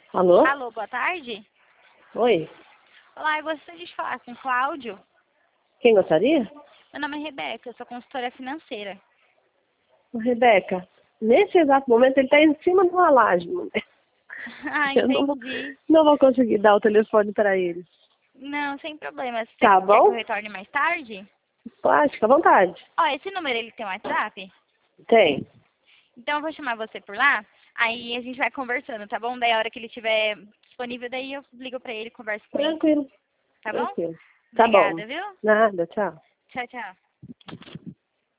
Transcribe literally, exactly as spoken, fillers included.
Alô? Alô, boa tarde. Oi. Olá, eu gostaria de falar com o Cláudio. Quem gostaria? Meu nome é Rebeca, eu sou consultora financeira. Ô, Rebeca, nesse exato momento ele está em cima de uma laje. mulher. Ah, Eu não vou, entendi. não vou conseguir dar o telefone para ele. Não, sem problema. Você Tá quer que eu bom? retorne mais tarde? Pode, fica à vontade. Ó, esse número ele tem WhatsApp? Tem. Então eu vou chamar você por lá, aí a gente vai conversando, tá bom? Daí a hora que ele estiver disponível, daí eu ligo pra ele e converso com ele. Tranquilo. Tá bom? Tranquilo. Tá bom. Obrigada, viu? Nada, tchau. Tchau, tchau.